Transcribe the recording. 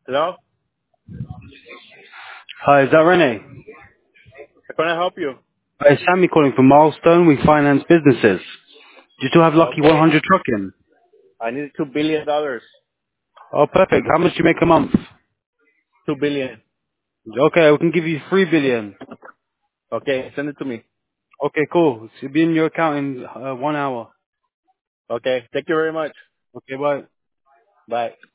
Hello? Hi, is that Rene? How can I help you? Hi, it's Sammy calling from Milestone. We finance businesses. Do you still have Lucky Okay. 100 trucking? I need $2 billion. Oh, perfect. How much do you make a month? 2 billion. Okay, we can give you 3 billion. Okay, send it to me. Okay, cool. It'll be in your account in 1 hour. Okay, thank you very much. Okay, bye. Bye.